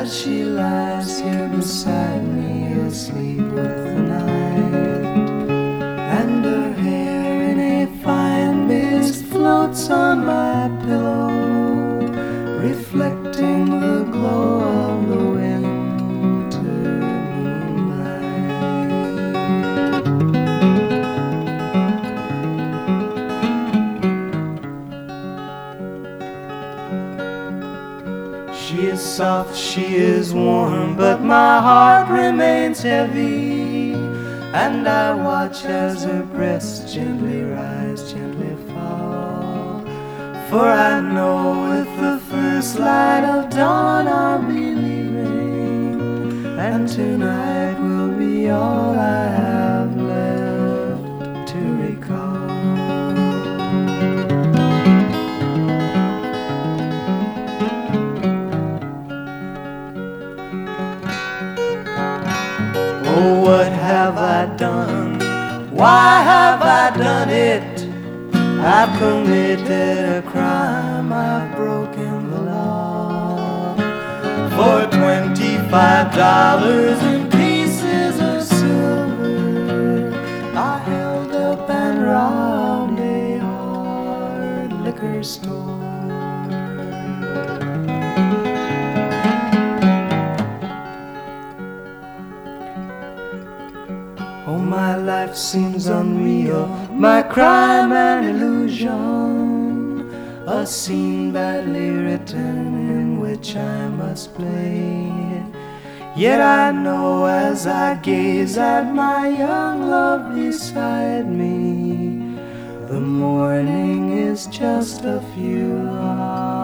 as she lies here beside me, asleep with the night, and her hair in a fine mist floats on my pillow, reflecting the glow of the winter moonlight. She is soft, she is warm, but my heart remains heavy, and I watch as her breasts gently rise, gently fall. For I know with the first light of dawn I'll be leaving, and tonight will be all I have left to recall. Oh, what have I done? Why have I done it? I've committed a crime, I've broken the law. For $25 in pieces of silver, I held up and robbed a hard liquor store. Oh, my life seems unreal, my crime an illusion, a scene badly written in which I must play. Yet I know as I gaze at my young love beside me, the morning is just a few hours